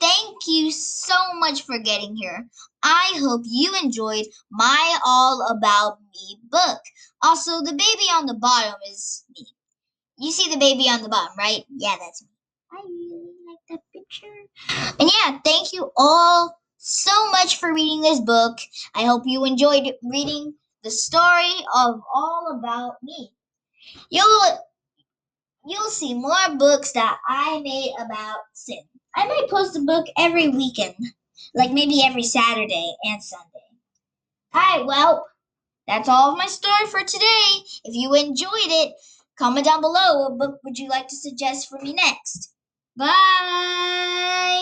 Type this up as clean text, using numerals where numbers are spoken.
thank you so much for getting here. I hope you enjoyed my All About Me book. Also, the baby on the bottom is me. You see the baby on the bottom, right? Yeah, that's me. I really like that picture. And yeah, thank you all so much for reading this book. I hope you enjoyed reading the story of All About Me. You'll you'll see more books that I made about sin. I might post a book every weekend, like maybe every Saturday and Sunday. Alright, well, that's all of my story for today. If you enjoyed it, comment down below what book would you like to suggest for me next. Bye!